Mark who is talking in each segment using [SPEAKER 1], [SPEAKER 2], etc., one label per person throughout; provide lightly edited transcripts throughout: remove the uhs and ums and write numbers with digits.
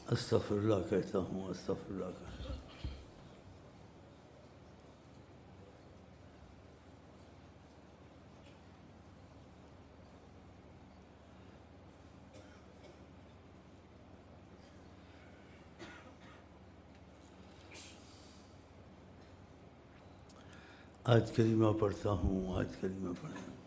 [SPEAKER 1] استغفر اللہ کہتا ہوں، استغفر اللہ کہتا ہوں۔ آج کلمہ پڑھتا ہوں، آج کلمہ پڑھتا ہوں۔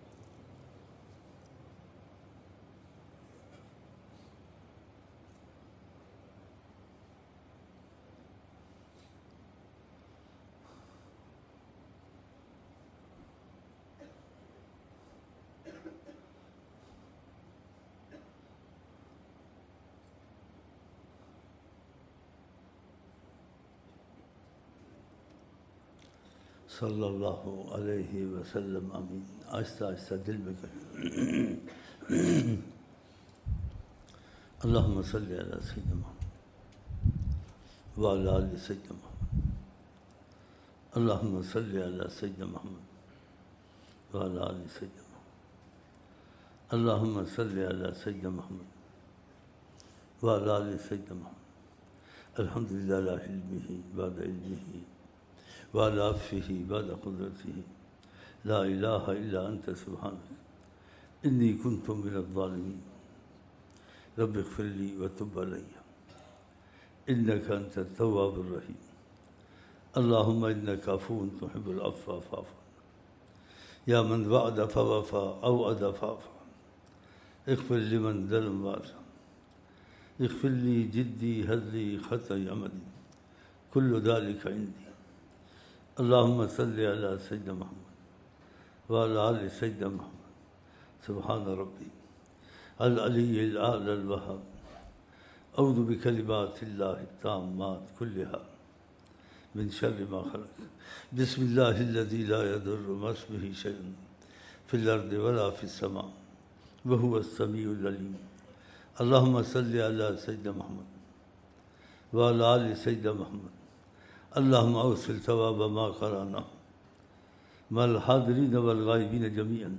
[SPEAKER 1] صلی اللہ علیہ وسلم آمین۔ آہستہ آہستہ دل میں کہیں۔ اللہم صلی علی سیدنا محمد وعلی آل سیدنا محمد۔ اللہم صلی علی سیدنا محمد وعلی آل سیدنا محمد۔ اللہم صلی علی سیدنا محمد وعلی آل سیدنا محمد۔ الحمدللہ علی علمہ بعد علمہ وعلی عفوہ بعد قدرتہ، لا الہ الا انت سبحانک انی کنت من الظالمین۔ رب اغفر لی وتب علی انک انت التواب الرحیم۔ اللہم انک عفو تحب العفو فاعف عنا یا من وعد فوفى اوعد فاعف اغفر لمن ظلم وعصى اغفر لی جدی ہزلی خطأ عمدی کل ذلک عندی۔ اللہم صلی علی سیدنا محمد وعلی آل سیدنا محمد۔ سبحان ربی العلی الاعلی الوہاب۔ اعوذ بکلمات اللہ التامات کلہا من شر ما خلق۔ بسم اللہ الذی لا یضر مع اسمہ شیء فی الارض ولا فی السماء وہو السمیع العلیم۔ اللہم صلی علی سیدنا محمد وعلی آل سیدنا محمد۔ اللہم اوصل ثواب ما قرأنا مع الحاضرین والغائبین جميعا۔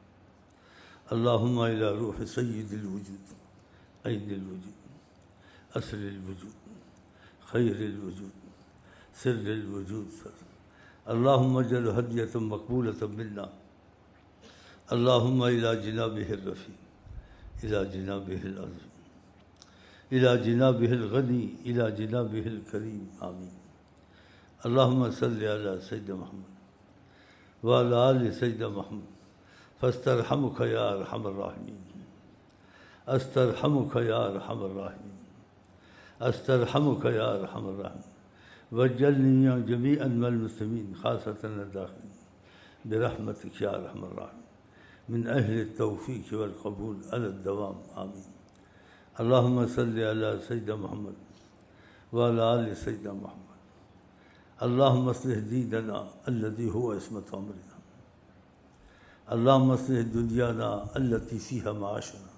[SPEAKER 1] اللہم الی روح سید الوجود، عین الوجود، اصل الوجود، خیر الوجود، سر الوجود۔ اللہم اجعل ہدیۃ مقبولۃ منا۔ اللہم الی جنابہ الرفیع، الی جنابہ العظیم، الی جنابہ الغنی، الی جنابہ الکریم، آمین۔ اللہم صلی علی سیدنا محمد وعلی آل سیدنا محمد فاسترحمک یا ارحم الراحمین، استرحمک یا ارحم الراحمین، استرحمک یا ارحم الراحمین، واجعلنی جمیعا مع المسلمین خاصۃ الداخلین برحمتک یا ارحم الراحمین من اہل التوفیق والقبول علی الدوام، آمین۔ اللہم صلی علی سیدنا محمد وعلی آل سیدنا محمد۔ اللہم اصلح دیننا الذی هو عصمۃ امرنا، اللہم اصلح دنیانا التی فیہا معاشنا،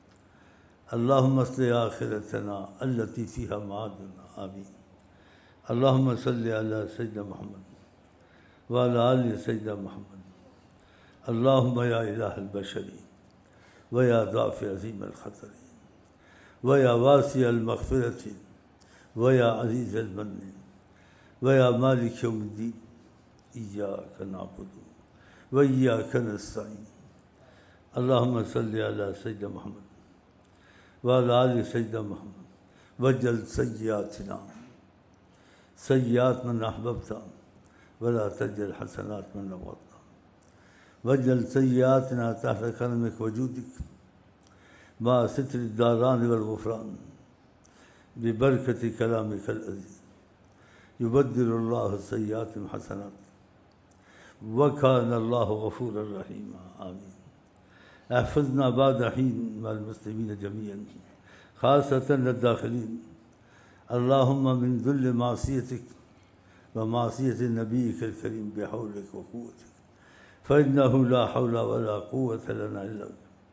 [SPEAKER 1] اللہم اصلح آخرتنا التی فیہا معادنا، آمین۔ اللہم صلی علی سیدنا محمد وعلی آل سیدنا محمد۔ اللہم یا الہ البشر ویا ضعف عظیم الخطر ویا واسع المغفرة ویا عزیز المن ویا مالک یوم الدین، ایاک نعبد و ایاک نستعین۔ اللہم صلی علی سیدنا محمد وعلی آل سیدنا محمد واجعل سیئاتنا سیئات من احببت ولا تجعل حسنات من ابغضت، واجعل سیئاتنا تحت کرمک وجودک مع ستر الداران والغفران ببرکت کلامک العزیز۔ یبدل اللہ السیئات حسنات وکان اللہ غفورا رحیما، آمین۔ احفظنا بعد حین مع المسلمین جميعا خاصۃ الداخلین۔ اللہم من ذل معصیتک ومعصیت نبیک الکریم بحولک وقوتک فإنہ لا حول ولا قوة لنا الا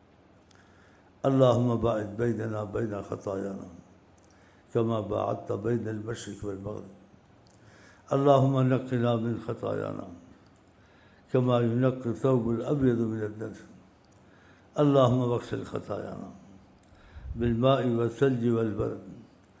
[SPEAKER 1] بک۔ اللہم باعد بیننا بین خطایانا کما باعدت بین المشرق والمغرب۔ اللہم نقنا من خطایانا کما ینقی الثوب الابیض من الدنس۔ اللہم واغسل خطایانا بالماء والثلج والبرد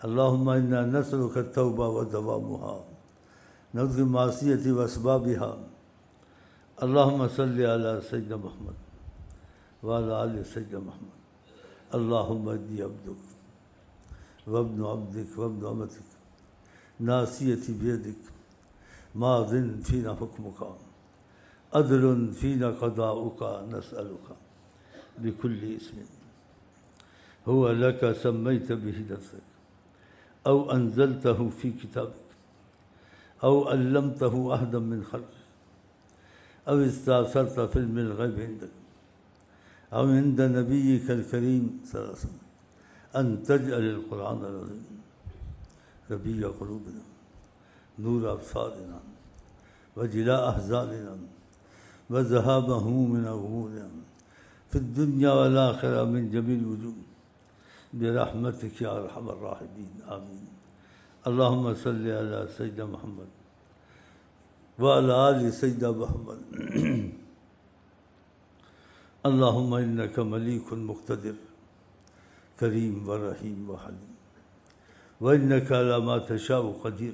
[SPEAKER 1] اللهم إنا نسألك التوبة ودوامها، نعوذ بك من المعصية وأسبابها. اللهم صل على سيدنا محمد وعلى آل سيدنا محمد. اللهم إني عبدك وابن عبدك وابن أمتك، ناصيتي بيدك، ماض فينا حكمك، عدل فينا قضاؤك. نسألك بكل اسم هو لك سميت به نفسك أو أنزلته في كتابك أو علمته أحدا من خلقك أو استأثرت في علم الغيب عندك أو عند نبيك الكريم صلى الله عليه وسلم أن تجعل القرآن العظيم ربيع قلوبنا، نور أبصارنا، وجلاء أحزاننا، وذهاب همومنا وغمومنا في الدنيا والآخرة من جميع الوجوه برحمتك يا أرحم الراحمين. آمين. اللهم صل على سيدنا محمد وعلى آل سيدنا محمد. اللهم إنك مليك مقتدر كريم ورحيم وحليم، وإنك على ما تشاء قدير.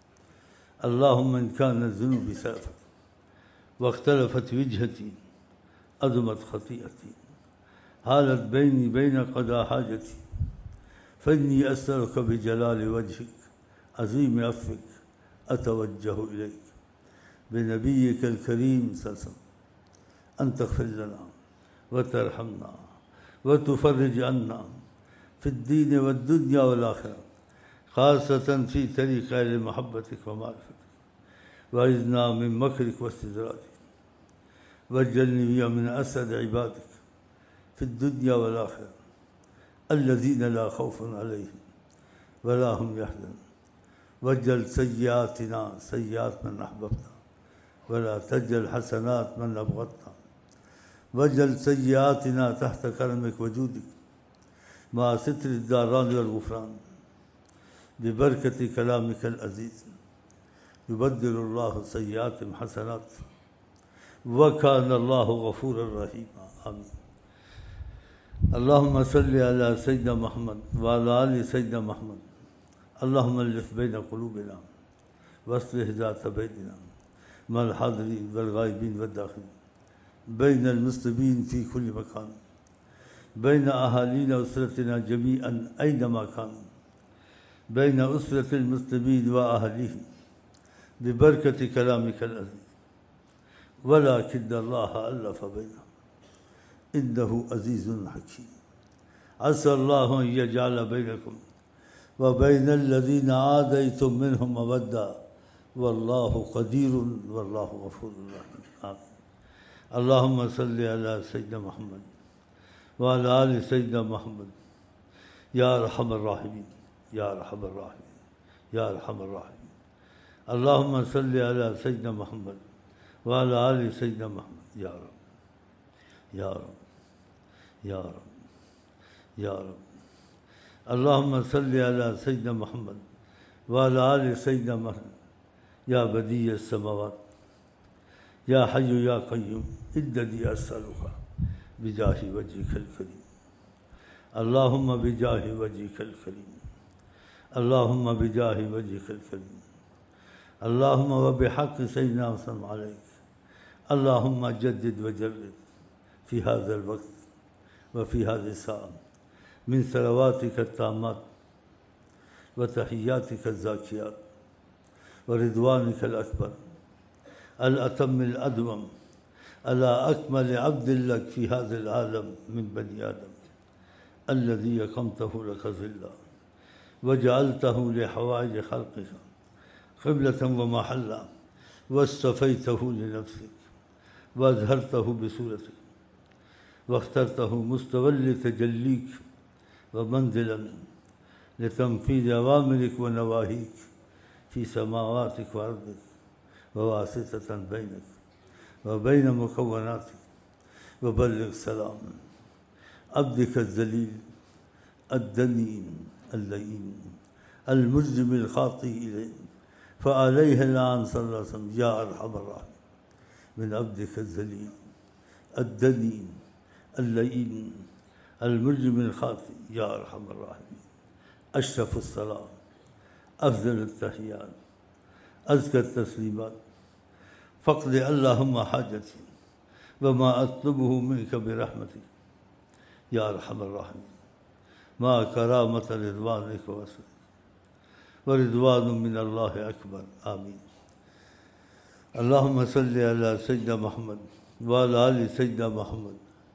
[SPEAKER 1] اللهم إن كان الذنوب سلفت واختلفت وجهتي، عظمت خطيئتي، حالت بيني بين قضاء حاجتي، فإني أسألك بجلال وجهك عظيم عفوك أتوجه إليك بنبيك الكريم صلى الله عليه وسلم أن تغفر لنا وترحمنا وتفرج عنا في الدين والدنيا والآخرة، خاصة في طريق أهل محبتك ومعرفتك، وأعذنا من مكرك واستدراجك، واجعلني من أسعد عبادك في الدنيا والآخرة الذين لا خوف عليهم ولا هم يحزنون. واجعل سيئاتنا سيئات من أحببنا ولا تجعل حسنات من أبغضنا. واجعل سيئاتنا تحت كرمك وجودك مع ستر الداران والغفران ببركة كلامك العزيز. يبدل الله سيئاتهم حسنات وكان الله غفورا رحيما. آمين. اللهم صل على سيدنا محمد وعلى آل سيدنا محمد. اللهم الف بين قلوبنا واصلح ذات بيننا مع الحاضرين والغائبين والداخلين، بين المسلمين في كل مكان، بين أهالينا وأسرتنا جميعا أينما كانوا، بين أسرة المسلمين وأهليهم ببركة كلامك العزيز. ولكن الله ألف بينهم إنه عزيز حكيم. عسى الله أن يجعل بينكم وبين الذين عاديتم منهم مودة، والله قدير والله غفور رحيم. آمين. اللهم صل على سيدنا محمد وعلى آل سيدنا محمد يا أرحم الراحمين يا أرحم الراحمين يا أرحم الراحمين. اللهم صل على سيدنا محمد وعلى آل سيدنا محمد. يا رب يا رب يا رب يا رب. اللهم صل على سيدنا محمد وعلى آل سيدنا محمد. يا بديع السماوات يا حي يا قيوم إنني أسألك بجاه وجهك الكريم. اللهم بجاه وجهك الكريم. اللهم بجاه وجهك الكريم. اللهم وبحق سيدنا محمد عليك. اللهم جدد وجرد في هذا الوقت وفي هذه الساعة من صلواتك التامات وتحياتك الزاكيات ورضوانك الأكبر الأتم الأدوم على أكمل عبد لك في هذا العالم من بني آدم، الذي أقمته لك ظلا وجعلته لحوائج خلقك قبلة ومحلا، واصطفيته لنفسك وأظهرته بصورتك واخترته مستولي تجليك ومنزلا لتنفيذ أوامرك ونواهيك في سماواتك وأرضك، وواسطة بينك وبين مكوناتك. وبلغ سلام عبدك الذليل الدنيء اللئيم المجرم الخاطئ إليه، فعليه الآن صلى الله عليه وسلم يا أرحم الراحمين من عبدك الذليل الدنيء اللئيم المجرم الخاطئ يا أرحم الراحمين. اشرف الصلاة افضل التحیات ازکی التسلیمات فقد اللہم حاجتی وما اطلبه منک برحمتک یا ارحم الراحمین ما کرامت رضوانک وسعک ورضوان من اللہ اکبر آمین. اللہم صلی علی سیدنا محمد وعلی آل سیدنا محمد.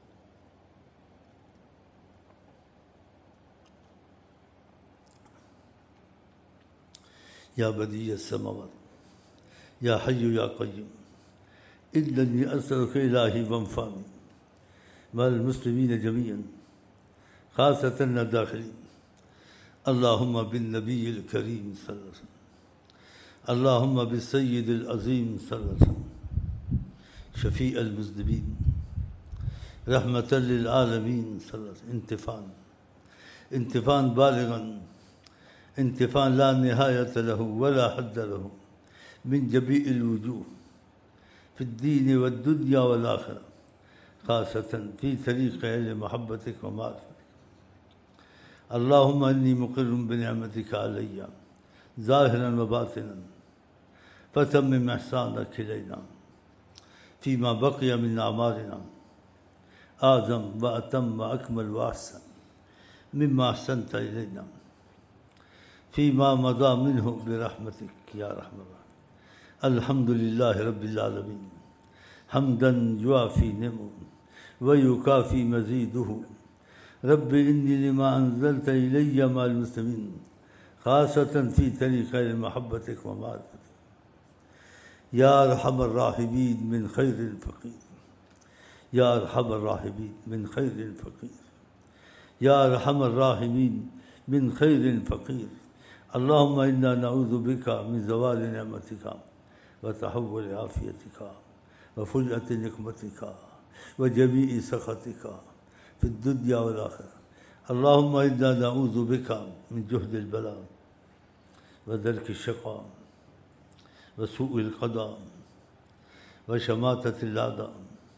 [SPEAKER 1] یا بدیع السماوات یا حی یا قیوم انی اسألک الہی وانفعنی مع المسلمین جميعا خاصة الداخلین. اللہم بالنبی الکریم صلی اللہ علیہ وسلم اللہم بالسید العظیم صلی اللہ علیہ وسلم شفیع المذنبین رحمة للعالمین صلی اللہ علیہ وسلم. انتفاعا بالغا انتفاعا لا نهایة له ولا حد له من جميع الوجوه في الدين والدنيا والآخرة خاصة في طريق أهل محبتك ومعرفتك. اللهم إني مقر بنعمتك علي ظاهرا وباطنا فتمم إحسانك إلينا فيما بقي من أعمالنا أعظم وأتم وأكمل وأحسن مما أحسنت إلينا فيما مضى منه برحمتك يا رحمة الله. الحمد لله رب العالمين حمدا يوافي نعمه ويكافي مزيده. رب إني لما أنزلت إلي مع المسلمين خاصة في طريق محبتك ومعرفتك يا أرحم الراحمين من خير الفقير يا أرحم الراحمين من خير الفقير يا أرحم الراحمين من خير الفقير. اللهم إنا نعوذ بك من زوال نعمتك وتحول عافيتك وفجأة نقمتك وجميع سخطك في الدنيا والآخرة. اللهم إنا نعوذ بك من جهد البلاء ودرك الشقاء وسوء القضاء وشماتة الأعداء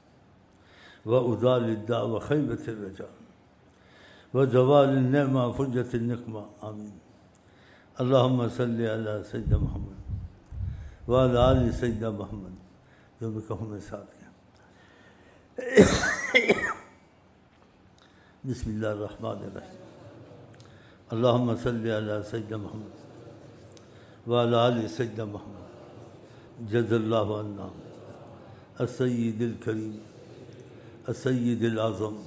[SPEAKER 1] وأذال الداء وخيبة الرجاء وزوال النعمة وفجأة النقمة. آمين. اللهم صل على سيدنا محمد وعلى آل سيدنا محمد. جو میں کہوں میں ساتھ گیا. بسم اللہ الرحمن الرحیم. اللهم صل على سيدنا محمد وعلى آل سيدنا محمد. جزا اللہ عنا السید الکریم السید العظم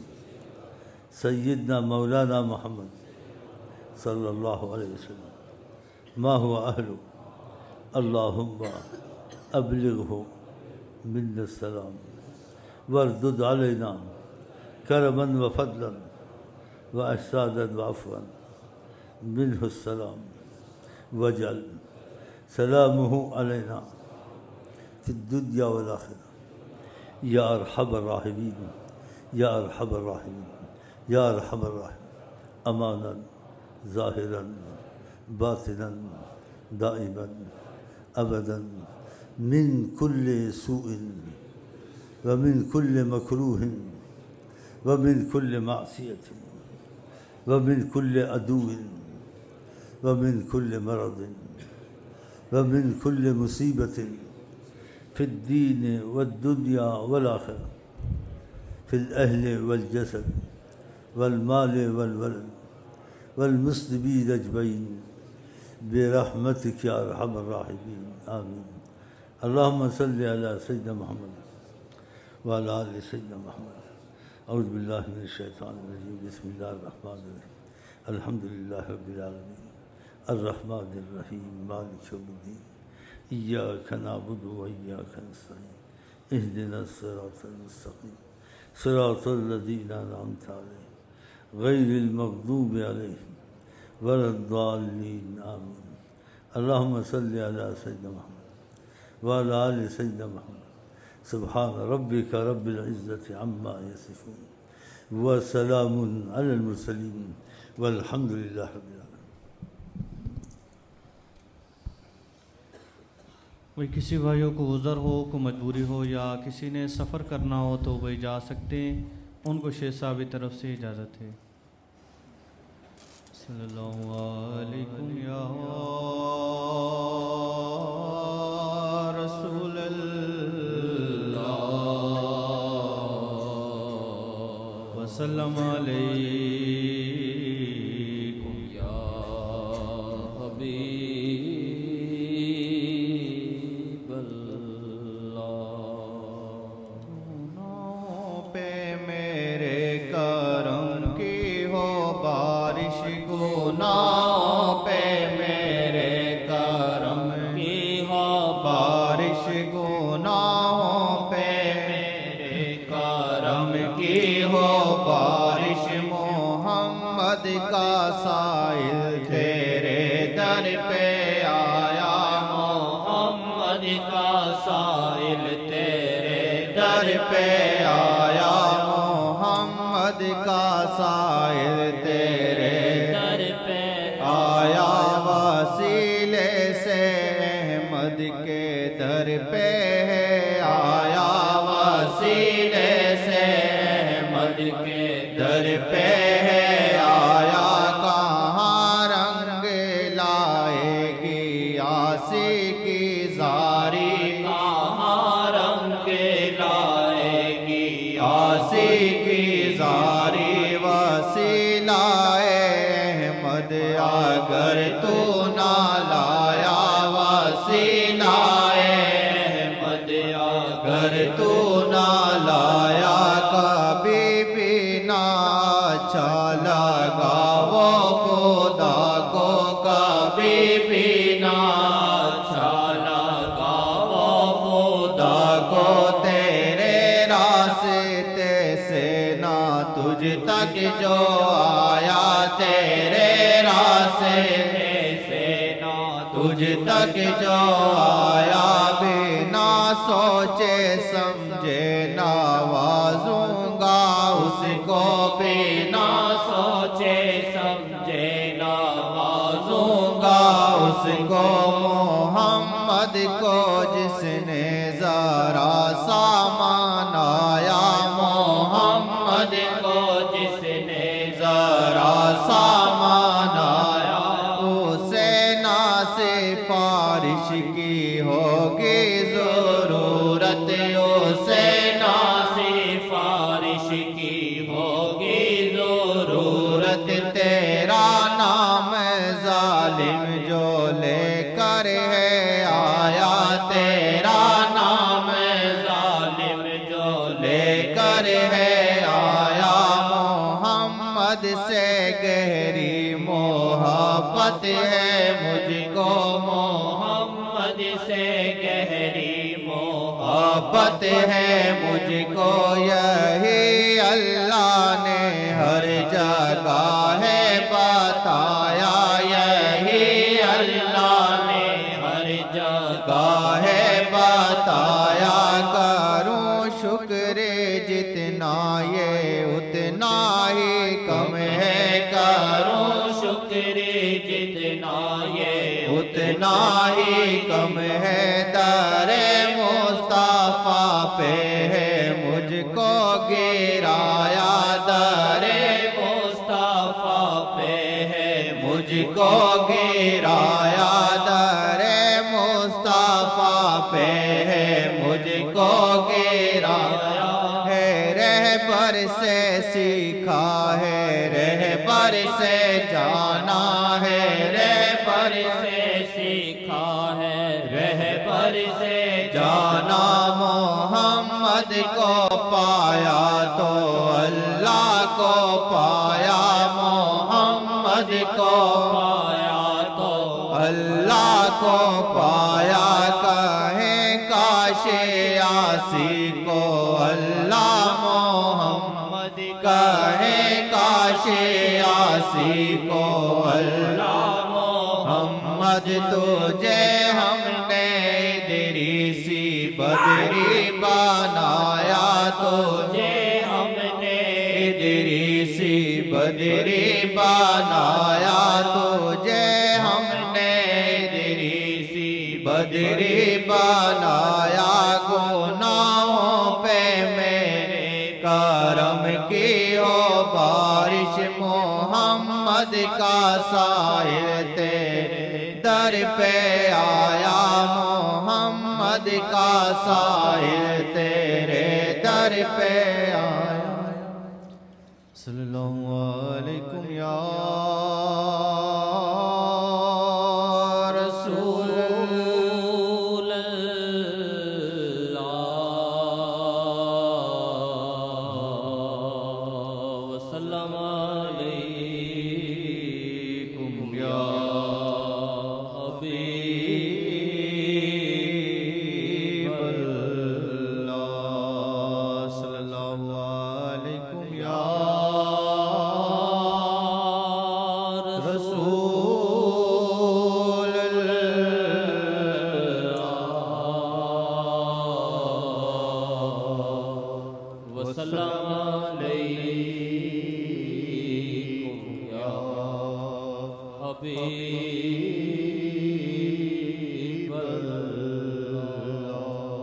[SPEAKER 1] سیدنا مولانا محمد صلی اللہ علیہ وسلم ما هو أهله. اللهم أبلغه منا السلام واردد علينا كرما وفضلا وإحسانا وعفوا منه السلام واجعل سلامه علينا في الدنيا والآخرة يا أرحم الراحمين يا أرحم الراحمين يا أرحم الراحمين. أمانا ظاهرا باطنا دائما أبدا من كل سوء ومن كل مكروه ومن كل معصية ومن كل عدو ومن كل مرض ومن كل مصيبة في الدين والدنيا والآخرة في الأهل والجسد والمال والولد والمسلمين أجمعين برحمتك يا أرحم الراحمين. آمين. اللهم صل على سيدنا محمد وعلى آل سيدنا محمد. أعوذ بالله من الشيطان الرجيم. بسم الله الرحمن الرحيم. الحمد لله رب العالمين الرحمن الرحيم مالك يوم الدين إياك نعبد وإياك نستعين اهدنا الصراط المستقيم صراط الذين أنعمت عليهم غير المغضوب عليهم ولا الضالين. آمين. اللهم صل على سيدنا محمد وعلى آل سيدنا محمد. سبحان ربك رب العزة عما يصفون وسلام على المرسلين والحمد لله رب العالمين.
[SPEAKER 2] کوئی کسی بھائیوں کو عذر ہو، کو مجبوری ہو یا کسی نے سفر کرنا ہو تو وہی جا سکتے ہیں. ان کو شیخ صاحب کی طرف سے اجازت ہے. صلی اللہ علیکم یا رسول اللہ وسلم علیکم
[SPEAKER 3] یا حبیب اللہ
[SPEAKER 2] گناہوں پہ میرے کرم کی ہو بارش گناہوں پہ میرے کرم کی ہو بارش گناہوں پہ میرے کرم کی ہو بارش محمد کا سائل تیرے در پہ آیا محمد کا سائل تیرے در پہ آیا محمد کا سائل تیرے در پہ آیا وسیلے سے احمد کے در پہ ہے آیا وسیلے سے احمد کے در پہ ہے آیا کہاں رنگ لائے گی آسی کی زاری کہاں رنگ لائے گی آسی کی زاری وسیلہ احمد اگر تو نہ لایا وسیلہ احمد اگر تو نہ لایا کبھی بھی نہ اچھا لگا وہ خدا کو کبھی بھی نہ اچھا لگا وہ خدا کو تیرے راستے سے نہ تجھ تک جو آیا تیرے راستے سے نہ تجھ تک جو آیا بنا سوچے سمجھے نوازوں گا اس کو بنا سوچے سمجھے نوازوں گا اس کو محمد کو جس نے ذرا سا منایا محمد کو جس نے ذرا سا منایا اسے نہ سفارش کی ہوگی ضرورت اسے نہ سفارش کی ہوگی ضرورت تیرا نام ظالم جو لے کر ہے آیا تیرا نام ظالم جو لے کر ہے آیا محمد سے گہری محبت ہے مجھ کو محمد سے گہری محبت ہے مجھ کو یہی اللہ نے ہر جگہ ہے بتایا یہی اللہ نے ہر جگہ ہے بتایا کروں شکر جتنا یہ اتنا ہی کم ہے کروں شکر جتنا یہ اتنا ہی کم ہے در مصطفیٰ پہ ہے مجھ کو گرایا در مصطفیٰ پہ ہے مجھ کو گرایا در مصطفیٰ پہ ہے مجھ کو گرایا ہے رہبر سے سیکھا ہے رہبر سے جانا ہے رہبر سے سیکھا ہے رہبر سے جانا محمد کو پایا تو اللہ کو پایا محمد کو پایا تو اللہ کو پایا کہیں کاش آسی کو اللہ محمد کہیں کاش آسی کو اللہ محمد تجھے ہم نے ادریسی بدری بنایا تجھے ہم نے ادریسی بدری بنایا تجھے ہم نے ادریسی بدری بنایا گناہوں پہ میرے کرم کی ہو بارش محمد
[SPEAKER 4] کا سائل تیرے در پہ آیا محمد کا سائل تیرے در پہ آیا
[SPEAKER 2] صلی اللہ علیکم یا
[SPEAKER 3] رسول اللہ وسلم علیکم یا حبیب
[SPEAKER 2] اللہ صلی اللہ علیکم یا
[SPEAKER 4] رسول اللہ
[SPEAKER 3] وسلم علیکم یا حبیب اللہ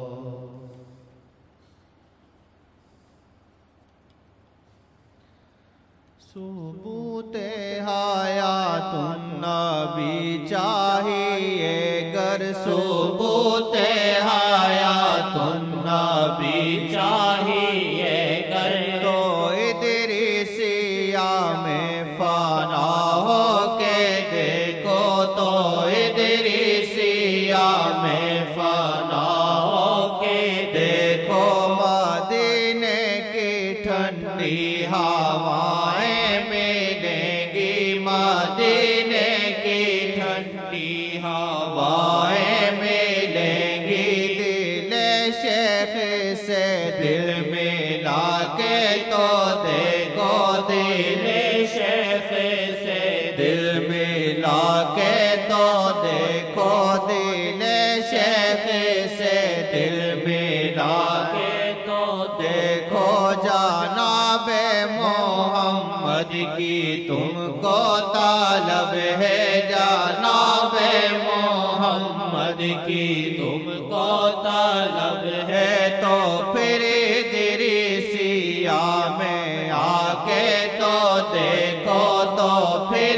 [SPEAKER 4] ثبوت حیات النبی چاہیے گر ثبوت حیات النبی چاہیے گر تو ادریسیہ میں فنا ہو کے دیکھو تو ادریسیہ میں فنا ہو کے دیکھو مدینے کی ٹھنڈی ہوائیں ملیں گی مدینے کی ٹھنڈی ہوائیں ملیں گی دل شیخ سے دل ملا کے تو دیکھو دل شیخ سے دل ملا کے تو دیکھو دل شیخ سے دل ملا کے تو دیکھو جناب محمد کی تم کو طالب ہے جناب محمد کی تم کو طالب ہے تو پھر ادریسیہ میں آ کے تو دیکھو تو پھر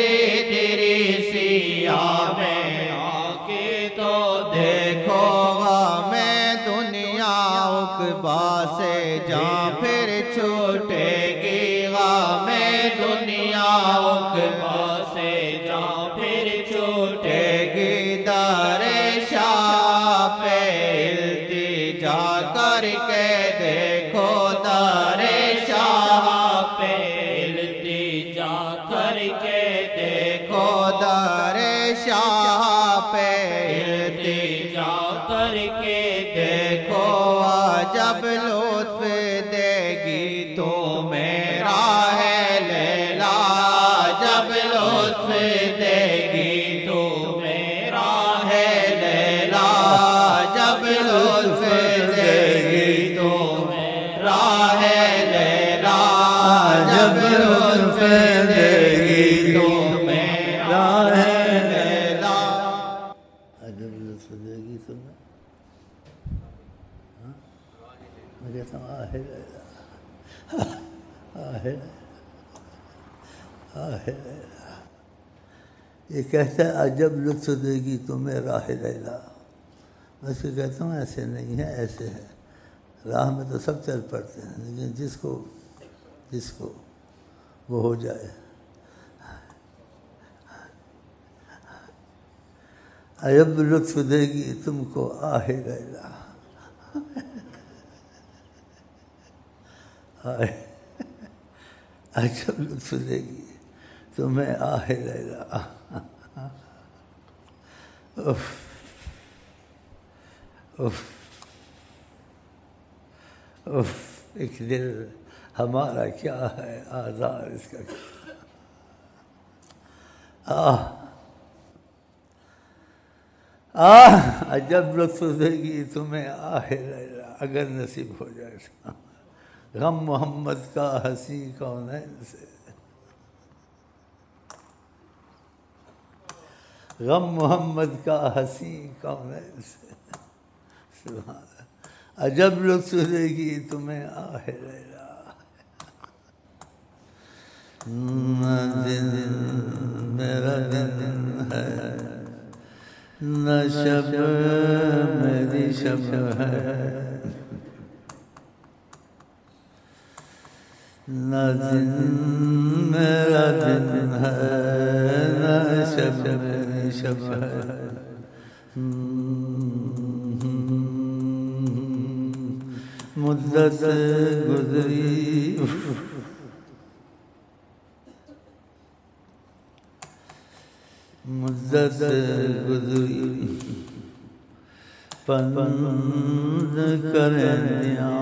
[SPEAKER 4] ادریسیہ میں آ کے تو دیکھو میں دنیا عقبہ سے جہاں پھر چھوٹے گی میں دنیا عقبہ سے جہاں پھر چھوٹے گی در شاہ پہ التجا کر کے دیکھو در شاہ پہ التجا کر کے دیکھو در شاہ پہ التجا کر کے دیکھو جب لطف دے گی تو میرا ہے لیلا جب لطف دے گی تو میرا ہے لیلا جب لطف دے گی تو میرا ہے لیلا جب لطف دے گی تو میرا ہے لیلا
[SPEAKER 1] جب لطف دے گی تمہیں میں کہتا ہوں آہ لیلا آہ لیلا یہ کہتا ہے عجب لطف دے گی تمہیں راہ لیلا میں اس کو کہتا ہوں ایسے نہیں ہے ایسے ہے راہ میں تو سب چل پڑتے ہیں لیکن جس کو وہ ہو جائے عجب لطف دے گی تم کو آہ لیلا عجب لطف دے گی تمہیں آہ لیلا اف اف اف ایک دل ہمارا کیا ہے آزار اس کا عجب لطف دے گی تمہیں آہ لیلا اگر نصیب ہو جائے غم محمد کا ہنسی کونین سے غم محمد کا ہنسی کونین سے سبحان اللہ عجب لطف دے گی تمہیں آہ لیلا نہ دن میرا دن ہے نہ شب میری شب ہے نہ دن میرا دن ہے نہ شب میری شب ہے مدت گزری مدت گزری پند کرنیا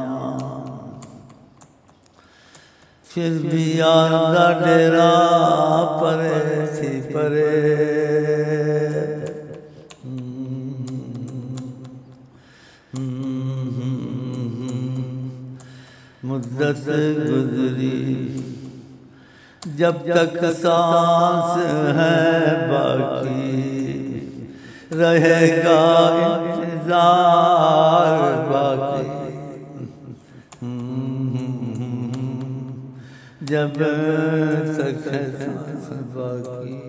[SPEAKER 1] پھر بھی آدھا ڈیرا پرے تھی پرے مدت گزری جب تک سانس ہے باقی رہے گا انتظار باقی جب تک ہے سانس باقی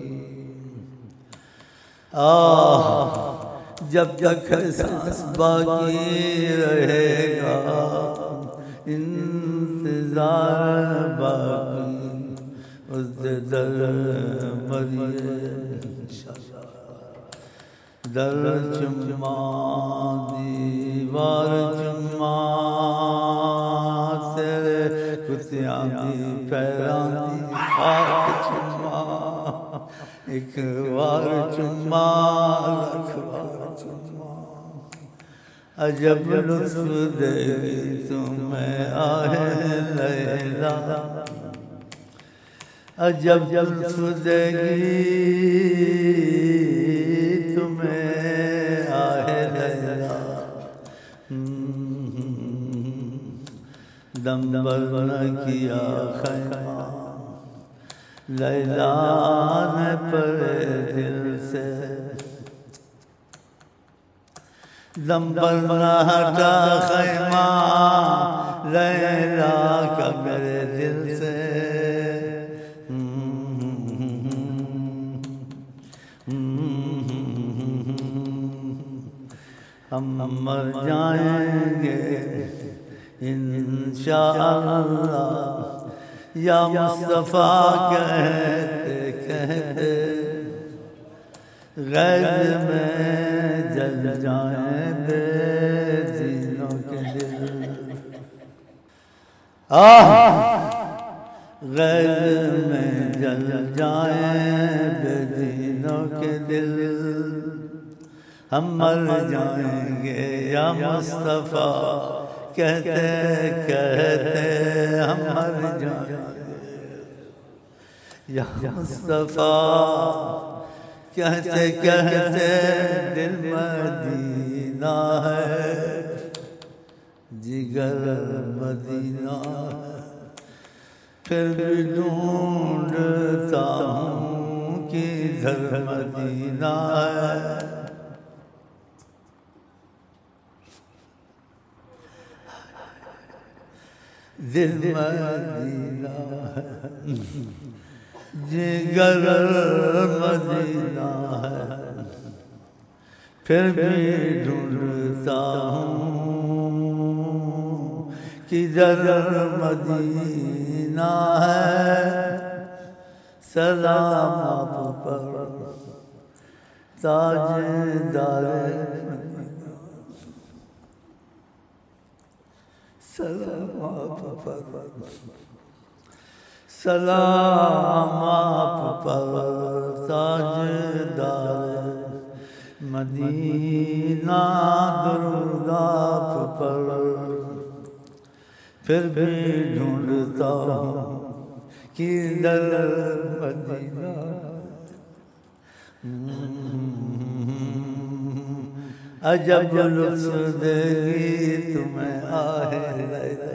[SPEAKER 1] جب تک ہے سانس باقی رہے گا انتظار باقی اس در مریے در چما دیوار چما تیرے کتیاں دی پیراں دی خاک چما ایک وار چما لکھ وار چما عجب لطف دے گی تمہیں آہ لیلا عجب لطف دے گی تمہیں آہ لیلا دم بر نہ کیا خیمہ لیلا نے پرے دل سے دم پر نہ ہٹا خیمہ لیلا کا میرے دل سے ہم مر جائیں گے انشاءاللہ یا مصطفیٰ کہتے کہتے غیر میں جل جائیں بے دینوں کے دل غیر میں جل جائیں بے دینوں کے دل ہم مر جائیں گے یا مصطفیٰ کہتے کہتے ہم مر جائیں گے یا مصطفیٰ کہتے کہتے دل مدینہ ہے جگر مدینہ پھر بھی ڈھونڈتا ہوں کدھر مدینہ ہے دل مدینہ ہے جگر مدینہ ہے پھر بھی ڈھونڈتا ہوں کدھر مدینہ ہے سلام آپ پر تاجدار مدینہ سلام آپ پر سلام آپ پر تاجدار مدینہ درود آپ پر پھر بھی ڈھونڈتا ہوں کدھر مدینہ عجب لطف دے گی تمہیں آہ لیلا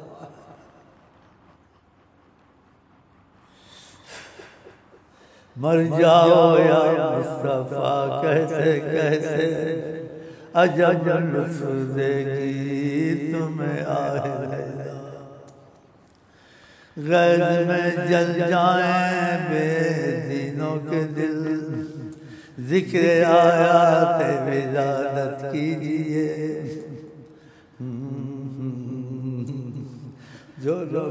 [SPEAKER 1] مر جاؤ یا مصطفیٰ کیسے کیسے عجب لطف دے گی تمہیں آہ لیلا غیظ میں جل جائیں بے دینوں کے دل، ذکر آیات ولادت کیجئے، جو نہ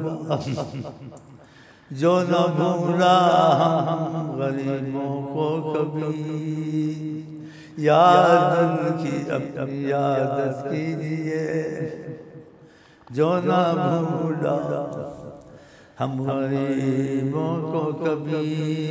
[SPEAKER 1] بھولا ہم غریبوں کو کبھی، یاد ان کی اپنی عادت کیجئے، جو نہ بھولا ہم غریبوں کو کبھی،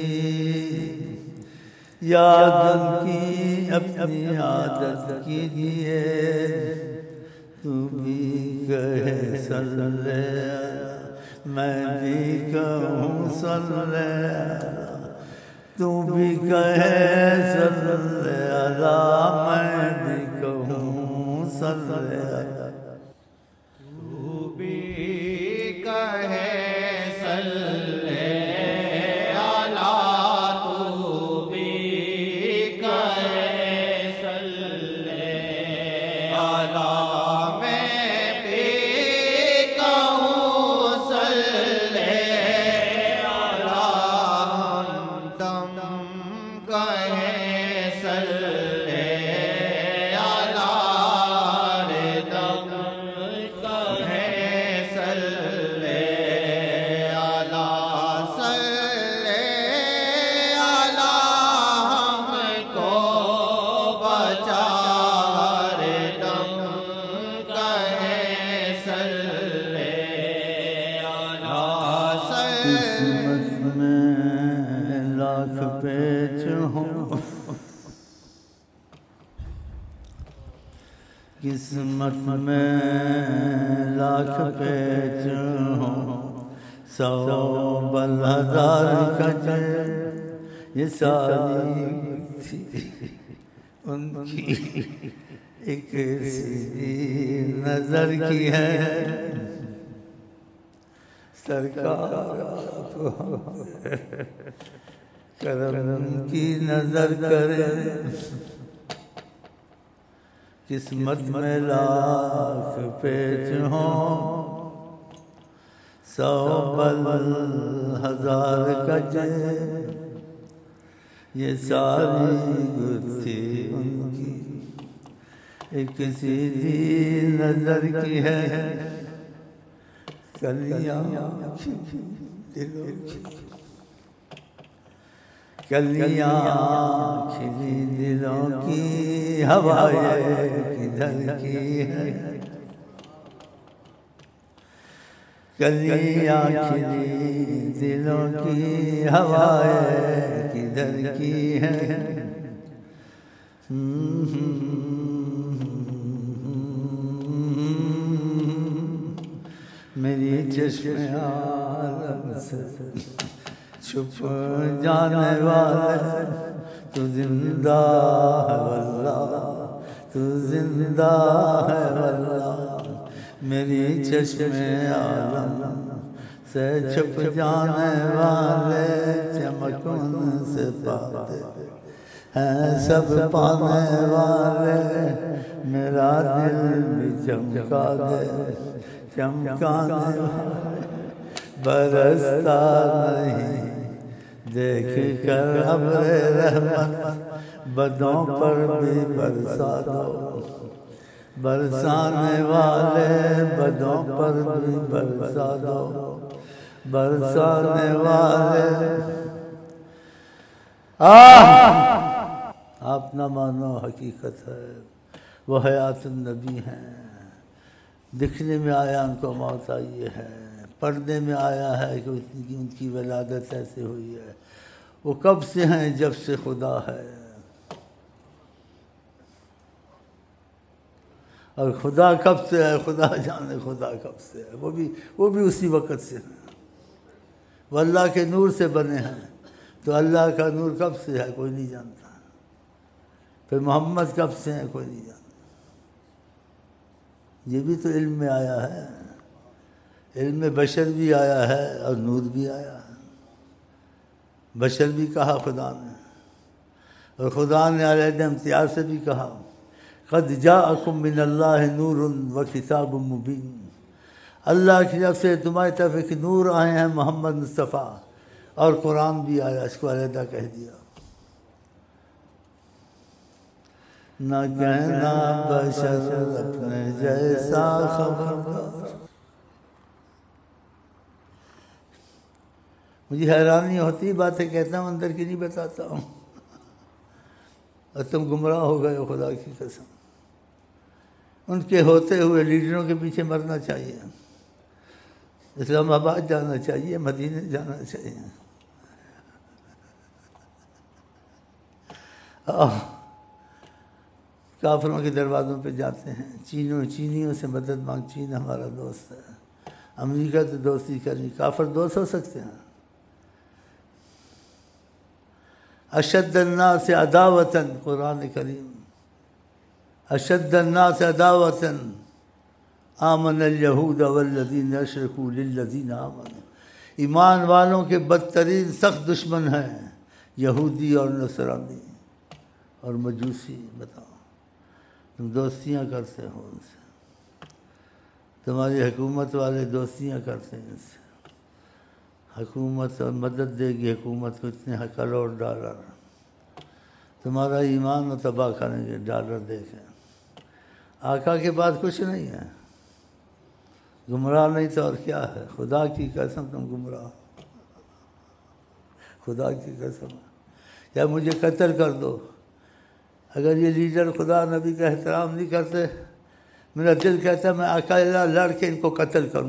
[SPEAKER 1] یاد ان کی اپنی عادت کیجئے، تو بھی کہے صلی اللہ میں بھی کہوں صلی اللہ، تو بھی کہے صلی اللہ میں بھی کہوں صلی اللہ،
[SPEAKER 4] تو بھی کہے صلی اللہ، تو بھی کہے صلی اللہ،
[SPEAKER 1] قسمت میں لاکھ پیچ ہوں، 100 بل ہزار کج، یہ ساری تھی ان کی ایک سیدھی نظر کی ہے، سرکار کرم کی نظر کرے، قسمت میں لاکھ پیچ ہوں، 100 بل ہزار کج، یہ ساری گتھی ان کی ایک سیدھی نظر کی ہے، کلیاں کھلی دلوں کی ہوائیں کدھر کی ہے، کلیاں کھلی دلوں کی ہوائیں کدھر کی ہے، میری چشم عالم سے چھپ جانے والے، تو زندہ ہے واللہ، تو زندہ ہے واللہ، میری چشم عالم سے چھپ جانے والے، چمک ان سے پاتے ہیں سب پانے والے، میرا دل بھی چمکا دے، چمکانے والے، برستا نہیں دیکھ کر ابر رحمت، بدوں پر بھی برسا دو، برسانے والے بدوں پر بھی برسا دو، برسانے والے، آپ نہ مانو حقیقت ہے، وہ حیات النبی ہیں، دکھنے میں آیا ان کو موت آئی ہے، پردے میں آیا ہے کہ ان کی ولادت ایسے ہوئی ہے، وہ کب سے ہیں جب سے خدا ہے، اور خدا کب سے ہے خدا جانے، خدا کب سے ہے، وہ بھی اسی وقت سے ہیں، وہ اللہ کے نور سے بنے ہیں، تو اللہ کا نور کب سے ہے کوئی نہیں جانتا، پھر محمد کب سے ہیں کوئی نہیں جانتا، یہ بھی تو علم میں آیا ہے، علم بشر بھی آیا ہے اور نور بھی آیا ہے، بشر بھی کہا خدا نے، اور خدا نے علیہ امتیاز سے بھی کہا، قد جاءکم من اللہ نور و کتاب مبین، اللہ کی طرف سے تمہاری طرف ایک نور آئے ہیں محمد مصطفیٰ، اور قرآن بھی آیا، اس کو علیحدہ کہہ دیا۔ نہ کہنا بشر اپنے جیسا خبردار۔ مجھے حیرانی ہوتی باتیں کہتا ہوں، اندر کی نہیں بتاتا ہوں، اور تم گمراہ ہو گئے ہو، خدا کی قسم۔ ان کے ہوتے ہوئے لیڈروں کے پیچھے مرنا چاہیے، اسلام آباد جانا چاہیے، مدینے جانا چاہیے۔ کافروں کے دروازوں پہ جاتے ہیں، چینیوں سے مدد مانگ، چین ہمارا دوست ہے، امریکہ سے دوستی کرنی، کافر دوست ہو سکتے ہیں؟ اشد الناس عداوتاً، قرآن کریم، اشد الناس عداوتاً آمن الیہود والذین اشرکوا للذین آمنوا، ایمان والوں کے بدترین سخت دشمن ہیں یہودی اور نصرانی اور مجوسی۔ بتاؤ تم دوستیاں کرتے ہو ان سے، تمہاری حکومت والے دوستیاں کرتے ہیں ان سے، حکومت اور مدد دے گی حکومت کو اتنے کروڑ ڈالر، تمہارا ایمان و تباہ کریں گے ڈالر دے کے۔ آقا کے پاس کچھ نہیں ہے، گمراہ نہیں تو اور کیا ہے؟ خدا کی قسم تم گمراہ، خدا کی قسم، کیا مجھے قتل کر دو، اگر یہ لیڈر خدا نبی کا احترام نہیں کرتے، میرا دل کہتا ہے میں اکیلا لڑ کے ان کو قتل کروں،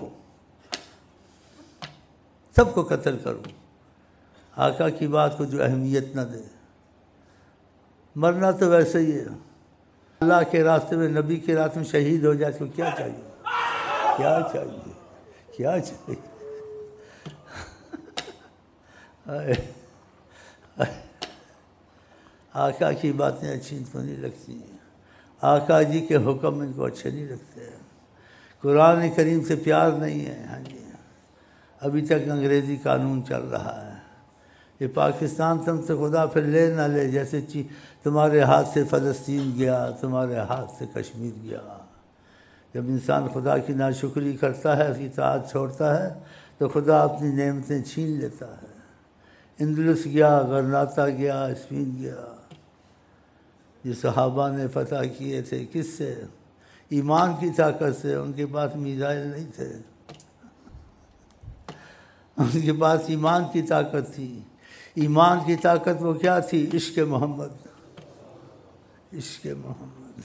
[SPEAKER 1] سب کو قتل کروں، آقا کی بات کو جو اہمیت نہ دے۔ مرنا تو ویسے ہی ہے، اللہ کے راستے میں، نبی کے راستے میں شہید ہو جائے، اس کو کیا چاہیے؟ کیا چاہیے؟ کیا چاہیے؟ آقا کی باتیں اچھی ان کو نہیں لگتی ہیں، آقا جی کے حکم ان کو اچھے نہیں لگتے ہیں، قرآن کریم سے پیار نہیں ہے۔ ہاں جی، ابھی تک انگریزی قانون چل رہا ہے، یہ پاکستان تم سے خدا پھر لے نہ لے، جیسے تمہارے ہاتھ سے فلسطین گیا، تمہارے ہاتھ سے کشمیر گیا۔ جب انسان خدا کی ناشکری کرتا ہے، اس کی اطاعت چھوڑتا ہے، تو خدا اپنی نعمتیں چھین لیتا ہے۔ اندلس گیا، غرناطہ گیا، اسپین گیا، یہ صحابہ نے فتح کیے تھے، کس سے؟ ایمان کی طاقت سے۔ ان کے پاس میزائل نہیں تھے، ان کے پاس ایمان کی طاقت تھی۔ ایمان کی طاقت وہ کیا تھی؟ عشق محمد، عشق محمد۔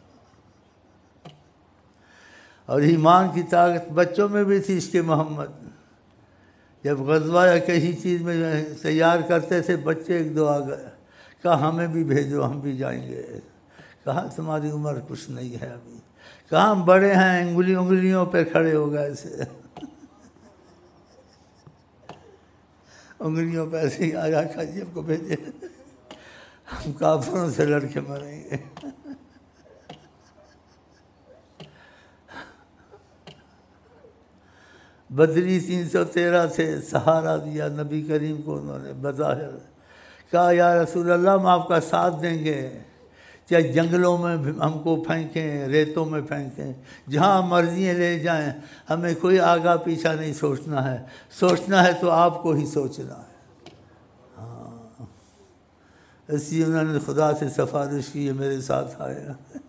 [SPEAKER 1] اور ایمان کی طاقت بچوں میں بھی تھی، عشق محمد۔ جب غزوہ یا کسی چیز میں تیار کرتے تھے، بچے ایک دو آ گئے، کہا ہمیں بھی بھیجو، ہم بھی جائیں گے۔ کہا تمہاری عمر کچھ نہیں ہے ابھی، کہا ہم بڑے ہیں، انگلیوں پہ کھڑے ہو گئے ایسے، انگلیوں پہ ایسے ہی آیا، کھاجیب کو بھیجے، ہم کافروں سے لڑ کے مریں گے۔ بدری 313 تھے، سہارا دیا نبی کریم کو انہوں نے بظاہر، کہا یا رسول اللہ ہم آپ کا ساتھ دیں گے، چاہے جنگلوں میں ہم کو پھینکیں، ریتوں میں پھینکیں، جہاں مرضی لے جائیں، ہمیں کوئی آگا پیچھا نہیں سوچنا ہے، سوچنا ہے تو آپ کو ہی سوچنا ہے۔ ہاں، اس لیے انہوں نے خدا سے سفارش کی، میرے ساتھ آیا،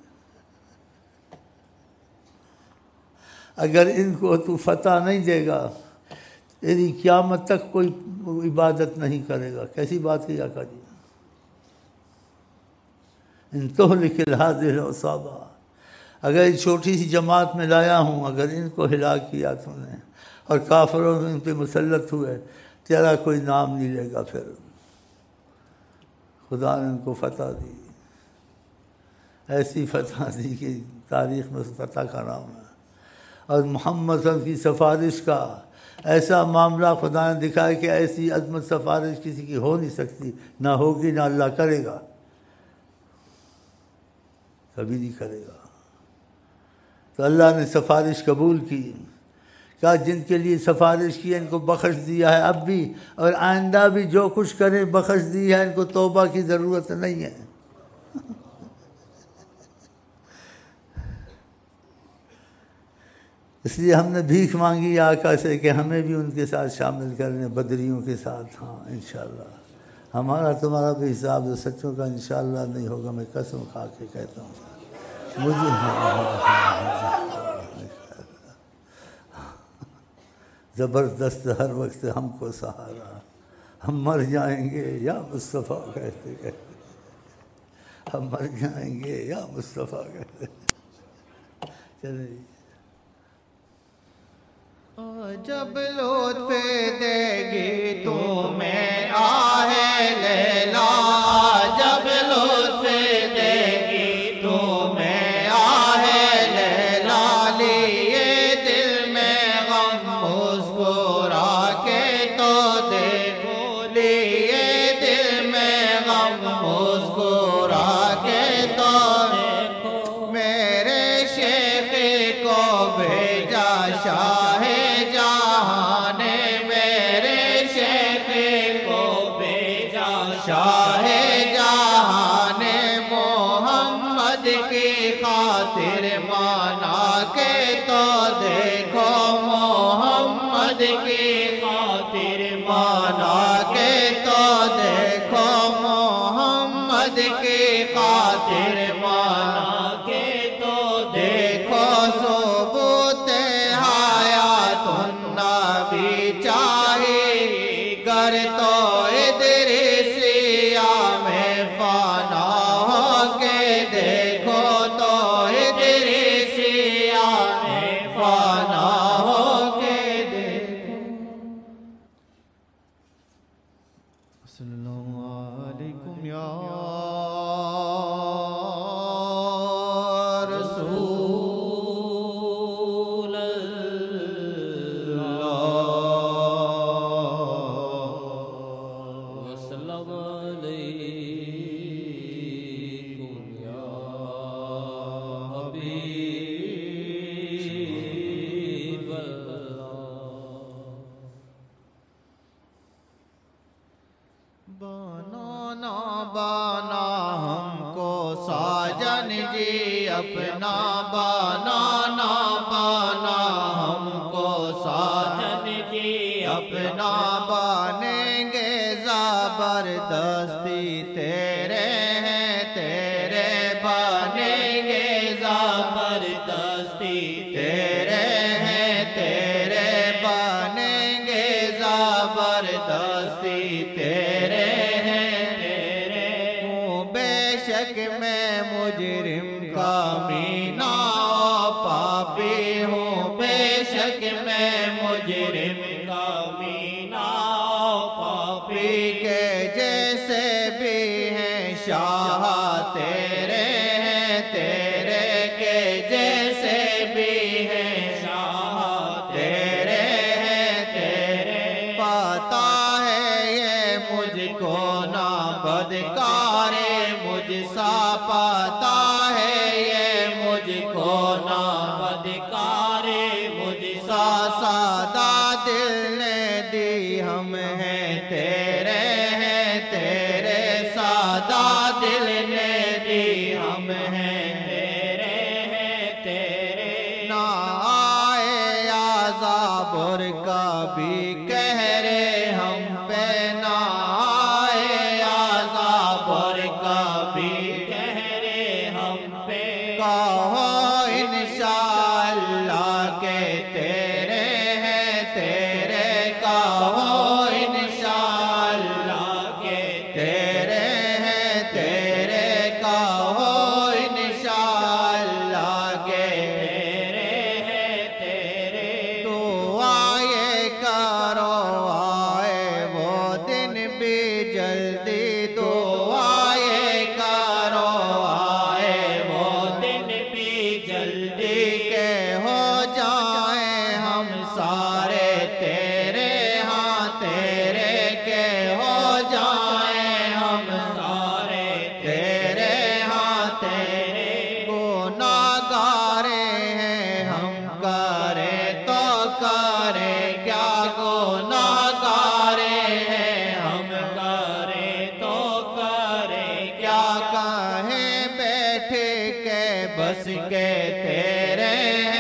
[SPEAKER 1] اگر ان کو تو فتح نہیں دے گا، یعنی قیامت تک کوئی عبادت نہیں کرے گا۔ کیسی بات کی آقا جی؟ ان تہلک هذه العصابہ، اگر چھوٹی سی جماعت میں لایا ہوں، اگر ان کو ہلاک کیا تم نے اور کافروں ان پہ مسلط ہوئے، تیرا کوئی نام نہیں لے گا۔ پھر خدا نے ان کو فتح دی، ایسی فتح دی کہ تاریخ میں فتح کا نام ہے۔ اور محمد صلی اللہ علیہ وسلم کی سفارش کا ایسا معاملہ خدا نے دکھایا کہ ایسی عظمت سفارش کسی کی ہو نہیں سکتی، نہ ہوگی، نہ اللہ کرے گا، کبھی نہیں کرے گا۔ تو اللہ نے سفارش قبول کی، کہا جن کے لیے سفارش کی ان کو بخش دیا ہے اب بھی، اور آئندہ بھی جو کچھ کریں بخش دی ہے، ان کو توبہ کی ضرورت نہیں ہے۔ اس لیے ہم نے بھیک مانگی آقا سے کہ ہمیں بھی ان کے ساتھ شامل کر لیں، بدریوں کے ساتھ۔ ہاں انشاءاللہ ہمارا تمہارا بھی حساب جو سچوں کا انشاءاللہ نہیں ہوگا، میں قسم کھا کے کہتا ہوں مجھے۔ زبردست ہر وقت ہم کو سہارا، ہم مر جائیں گے یا مصطفیٰ کہتے کہتے، ہم مر جائیں گے یا مصطفیٰ کہتے۔ چلے
[SPEAKER 4] جب لطف دے گی تمہیں آہ لیلا، جب لطف دے گی تمہیں آہ لیلا، لیے دل میں غم مسکرا کے تو دیکھو، لیے دل میں غم مسکرا کے تو دیکھو، میرے شیخ کو بھیجا شاہ شاہ جہاں نے محمد کی خاطر مانا کے تو دیکھو، محمد کی خاطر مانا کے تو دیکھو، محمد کی خاطر مانا کے تو دیکھو، ثبوت حیات النبی چاہیے گر تو اپنا بنانا بانا ہم کو ساجن جی اپنا بنیں گے، زبردستی تیرے ہیں تیرے بنیں گے، زبردستی تیرے ہیں تیرے بنیں گے، زبردستی تیرے ہیں تیرے ہوں، بے شک میں مجرم کمینہ پاپی ہوں، بے شک میں مجرم کمینہ پاپی کے جیسے بھی ہیں شاہ تیرے ہیں تیرے کے جیسے بھی ہیں شاہ تیرے ہیں تیرے، پتا ہے یہ مجھ کو نہ بدکارے مجھ سا پتا بدکارے مجھ سا سادہ دل نے دی، ہم ہیں تیرے ہیں تیرے، سادہ دل نے دی، ہم ہیں تیرے ہیں تیرے، نہ آئے عذاب اور کبھی قہرے ہم پہ، نہ آئے عذاب اور کبھی قہرے ہم پہ، کہو انشاءاللہ کہ تیرے ہیں تیرے، کہو انشاءاللہ کہ تیرے ہیں تیرے، کہو انشاءاللہ کہ تیرے ہیں تیرے، تو آئے کرو آئے وہ دن بھی جلدی، تو آئے کرو آئے وہ دن بھی جلدی، کہ ہو جائیں ہم سارے تیرے ہاں تیرے، کہ ہو جائیں ہم سارے تیرے ہاں تیرے، گناہگارے ہیں ہم کریں تو کریں کیا، گناہگارے ہیں ہم کریں تو کریں کیا، کہیں بیٹھ کے بس کے تیرے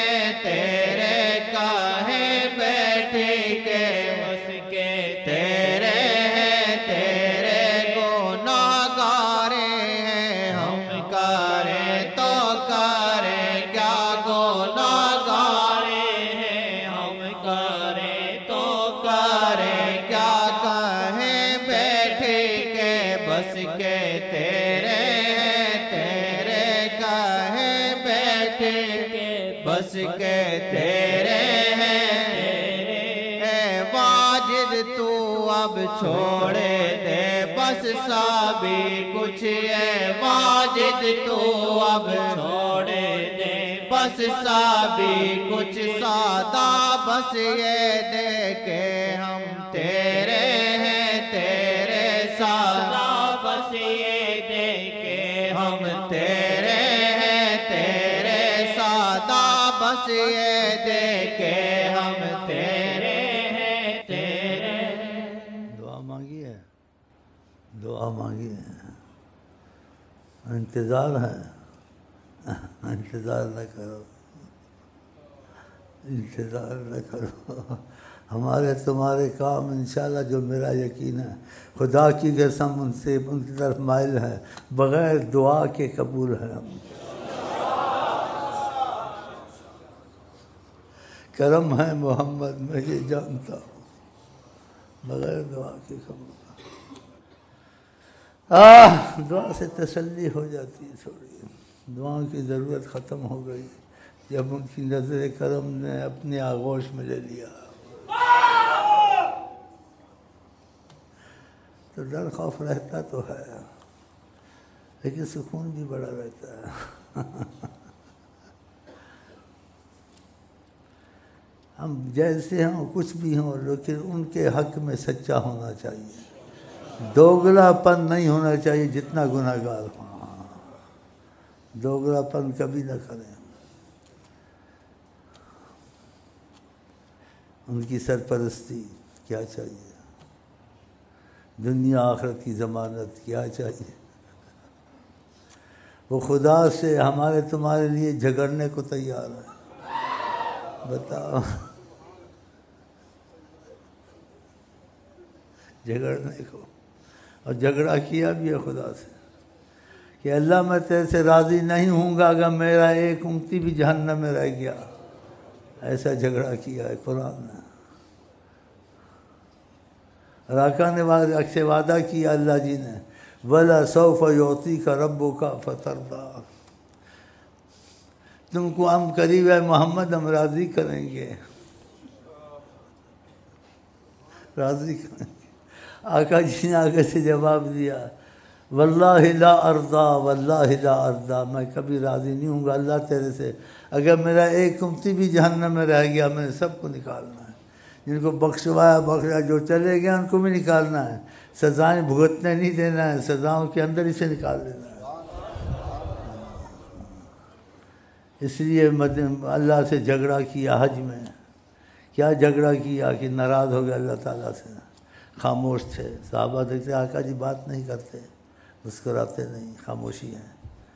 [SPEAKER 4] بس کے تیرے ہیں، اے واجد تو اب چھوڑے دے بس سابی کچھ، اے واجد تو اب چھوڑے دے بس سابی کچھ سادہ، بس یہ دیکھے ہم تیرے ہیں تیرے سادہ، بس یہ دیکھے ہم تیرے ہیں تیرے سادہ، بس یہ دیکھے ہم تیرے ہیں تیرے۔
[SPEAKER 1] دعا مانگی ہے، دعا مانگی ہے، انتظار ہے، انتظار نہ کرو، انتظار نہ کرو، ہمارے تمہارے کام انشاءاللہ جو میرا یقین ہے، خدا کی قسم ان سے ان کی طرف مائل ہے، بغیر دعا کے قبول ہے۔ ہم کرم ہے محمد میں یہ جانتا ہوں، بغیر دعا کے قبول۔ دعا سے تسلی ہو جاتی ہے تھوڑی، دعا کی ضرورت ختم ہو گئی جب ان کی نظر کرم نے اپنی آغوش میں لے لیا، تو ڈر خوف رہتا تو ہے لیکن سکون بھی بڑا رہتا ہے۔ ہم جیسے ہوں کچھ بھی ہوں لیکن ان کے حق میں سچا ہونا چاہیے، دوگلا پن نہیں ہونا چاہیے، جتنا گناہ گار ہوں دوگلا پن کبھی نہ کریں۔ ان کی سرپرستی کیا چاہیے، دنیا آخرت کی ضمانت کیا چاہیے، وہ خدا سے ہمارے تمہارے لیے جھگڑنے کو تیار ہے، بتاؤ، جھگڑنے کو، اور جھگڑا کیا بھی ہے خدا سے کہ اللہ میں تیرے سے راضی نہیں ہوں گا اگر میرا ایک امتی بھی جہنم میں رہ گیا، ایسا جھگڑا کیا ہے قرآن نے۔ راکا نے سے وعدہ کیا اللہ جی نے، وَلَسَوْفَ يُعْطِيكَ رَبُّكَ فَتَرْضَىٰ، تم کو ہم قریب ہے محمد، ہم راضی کریں گے، راضی کریں گے۔ آقا جی نے آگے سے جواب دیا، واللہ لا ارضا، واللہ لا ارضا، میں کبھی راضی نہیں ہوں گا اللہ تیرے سے اگر میرا ایک امتی بھی جہنم میں رہ گیا، میں نے سب کو نکالنا ہے، جن کو بخشوایا بخشا، جو چلے گئے ان کو بھی نکالنا ہے، سزائیں بھگتنے نہیں دینا ہے، سزاؤں کے اندر ہی سے نکال دینا ہے۔ اس لیے اللہ سے جھگڑا کیا حج میں، کیا جھگڑا کیا کہ ناراض ہو گیا اللہ تعالیٰ سے، خاموش تھے، صحابہ دیکھتے آقا جی بات نہیں کرتے، مسکراتے نہیں، خاموشی ہے۔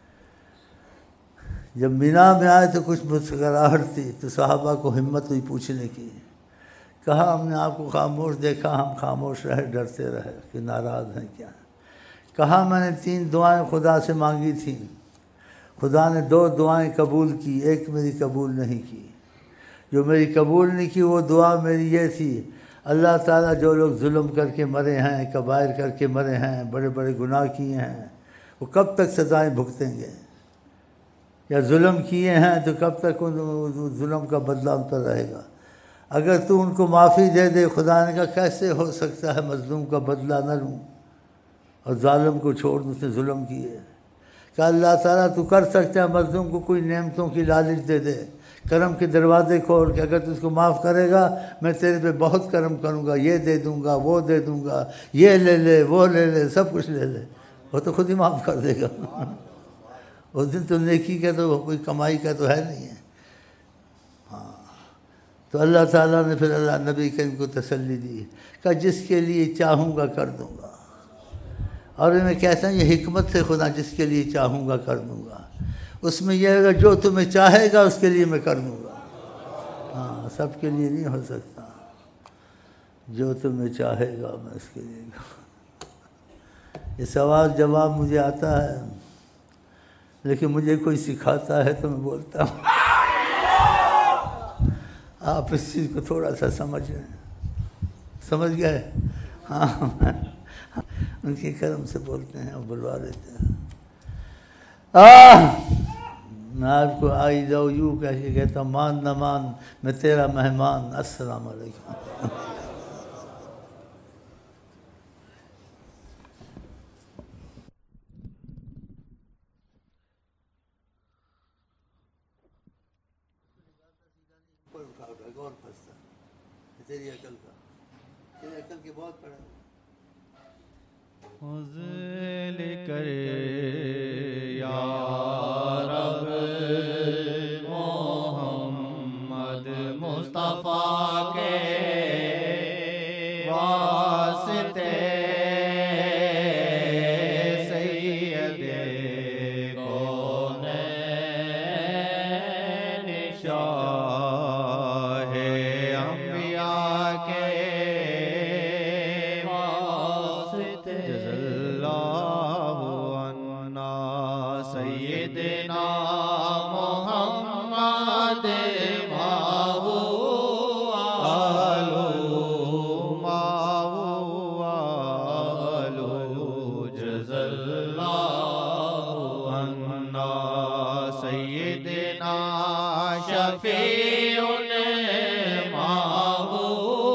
[SPEAKER 1] جب مینا میں آئے تو کچھ مسکراہٹ تھی، تو صحابہ کو ہمت ہوئی پوچھنے کی، کہا ہم نے آپ کو خاموش دیکھا، ہم خاموش رہے، ڈرتے رہے کہ ناراض ہیں کیا۔ کہا میں نے 3 دعائیں خدا سے مانگی تھیں، خدا نے 2 دعائیں قبول کی، ایک میری قبول نہیں کی، جو میری قبول نہیں کی وہ دعا میری یہ تھی، اللہ تعالیٰ جو لوگ ظلم کر کے مرے ہیں، کبائر کر کے مرے ہیں، بڑے بڑے گناہ کیے ہیں، وہ کب تک سزائیں بھگتیں گے، یا ظلم کیے ہیں تو کب تک ان ظلم کا بدلہ ان پر رہے گا، اگر تو ان کو معافی دے دے۔ خدا نے کہا کیسے ہو سکتا ہے مظلوم کا بدلہ نہ لوں اور ظالم کو چھوڑ دوں، اس نے ظلم کیے۔ کہ اللہ تعالیٰ تو کر سکتا ہے مظلوم کو کوئی نعمتوں کی لالچ دے دے، کرم کے دروازے کھول کے، اگر تو اس کو معاف کرے گا میں تیرے پہ بہت کرم کروں گا، یہ دے دوں گا، وہ دے دوں گا، یہ لے لے، وہ لے لے، سب کچھ لے لے، وہ تو خود ہی معاف کر دے گا۔ اس دن تو نیکی کا تو کوئی کمائی کا تو ہے نہیں ہے۔ ہاں، تو اللہ تعالیٰ نے پھر اللہ نبی کریم کو تسلی دی، کہ جس کے لیے چاہوں گا کر دوں گا، اور میں کہتا ہوں یہ حکمت سے خدا جس کے لیے چاہوں گا کر دوں گا، اس میں یہ ہے جو تمہیں چاہے گا اس کے لیے میں کر دوں گا۔ ہاں، سب کے لیے نہیں ہو سکتا، جو تمہیں چاہے گا میں اس کے لیے۔ یہ سوال جواب مجھے آتا ہے، لیکن مجھے کوئی سکھاتا ہے تو میں بولتا ہوں۔ آپ اس چیز کو تھوڑا سا سمجھ لیں، سمجھ گئے؟ ہاں، ان کے کرم سے بولتے ہیں اور بلوا لیتے ہیں۔ میں آپ کو آئی جاؤ یوں کہہ کے کہتا ہوں مان نہ مان میں تیرا مہمان، السلام علیکم۔ تیری عقل کا، تیری عقل کے بہت پڑا
[SPEAKER 2] فضل کر یا رب محمد مصطفیٰ کے واسطے سید کونین شاہ انبیاء کے واسطے جزا اللہ عنا سیدنا محمد ماہو آلو جزا اللہ عنا سیدنا شفیع ماہو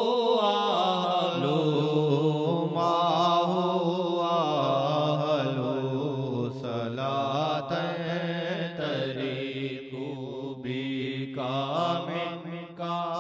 [SPEAKER 2] آلو صلاۃ طریق بھی کا